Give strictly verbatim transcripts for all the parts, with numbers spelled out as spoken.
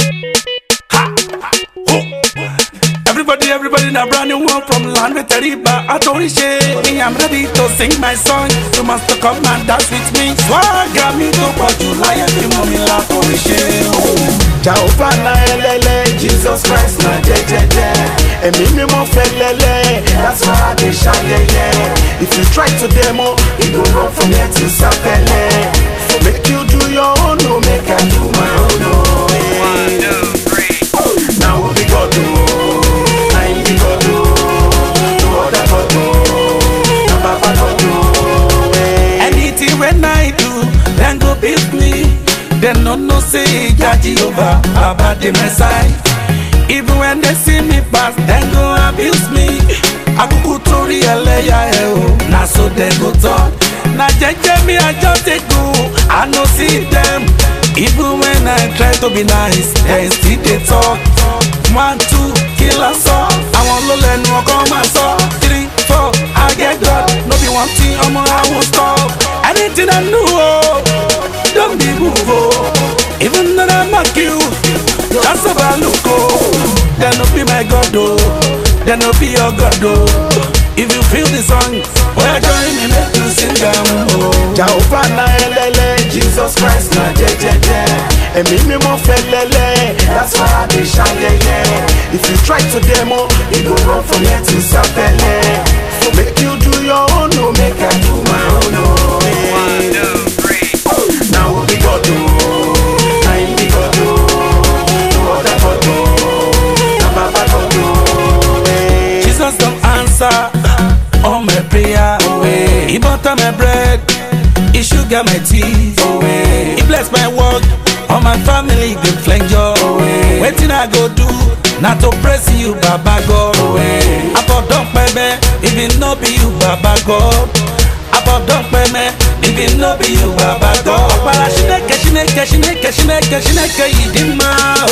Everybody, everybody, now brand new one from land with Teriba Atorishe. Me, I'm ready to sing my song. You must come and dance with me. Swagger me to what you like. You know me la Atorishe. Jehovah na elele, Jesus Christ na jejeje. Emi mi mo felele, that's why I dey shine yeah. If you try to demo, you go run from here to Sapele. Make you do your own, no make I do my own. No, hey. One, two, three. Now we go do, I we go do, do other go do, na Baba go do. Anything when I do, then go beat me. Then no no say Jah Jehovah about the Messiah. Even when they see me pass, then go abuse me. Akuku tori eleya e o, na so they go talk. Na jeje me I just take go, I no see them. Even when I try to be nice, they still they talk. One, two, kill us all. I want to learn what come and saw. Three, four, I get God. No be one thing, I'm I won't stop. Anything I know, don't be move. Even though I mock you, that's about look. Then no be my God, oh. Then no be your God, oh. If you feel the song, well join me, make you sing them, oh. Jehovah na elele, Jesus Christ na jejeje. Emi mi mo felele, that's why I dey shine yeah. If you try to demo, you go run from here to Sapele. Make you do your own, no make I do my own. No, hey. One, two, three. Now we go do, I we go do, do other go do, na Baba go do. Hey. Jesus don't answer all my prayer. Away. He butter my bread, he sugar my tea. Away. He bless my work, all my family they flank joy. Waiting I go do, not to praise you, Baba God. Away. I for don't pay me, if it no be you, Baba God. I for don't pay me, if it no be you, Baba God. Para shineke, shineke, shineke, shineke, shineke, idima.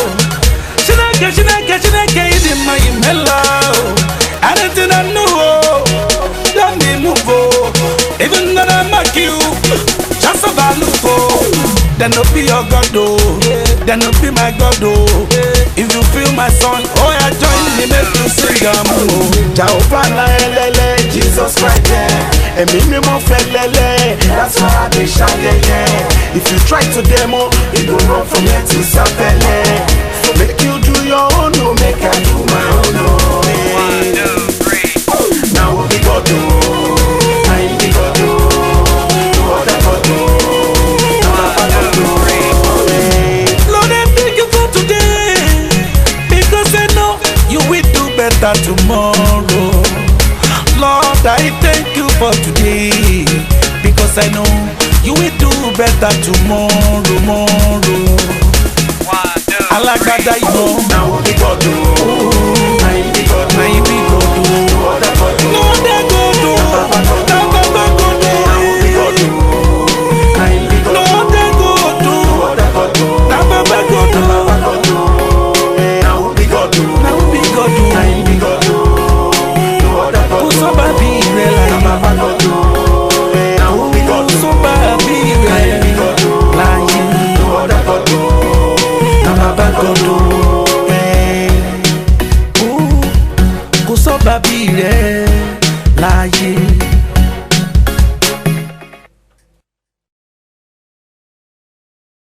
Shineke, shineke, shineke, idima, imela. Anything I know, don't be move. Even though I mock you, just about look. Then no be your God, oh. Then no be my God, oh. If you feel my song, oh yeah, join me, make you sing them, oh. Jehovah na elele, Jesus Christ yeah. Emi mi mo felele, that's why I dey shine yeah. If you try to demo, you go run from here to Sapele. Make you do your own, no make I do my own. No, hey. One, two, three. Now we go do, I we go do, do other go do, na Baba go do. Lord, I thank you for today, because I know you will do better tomorrow. Lord, I thank you for today, because I know you will do better tomorrow, tomorrow. One, two, I like three. that, you know. Now we go do, I we go do.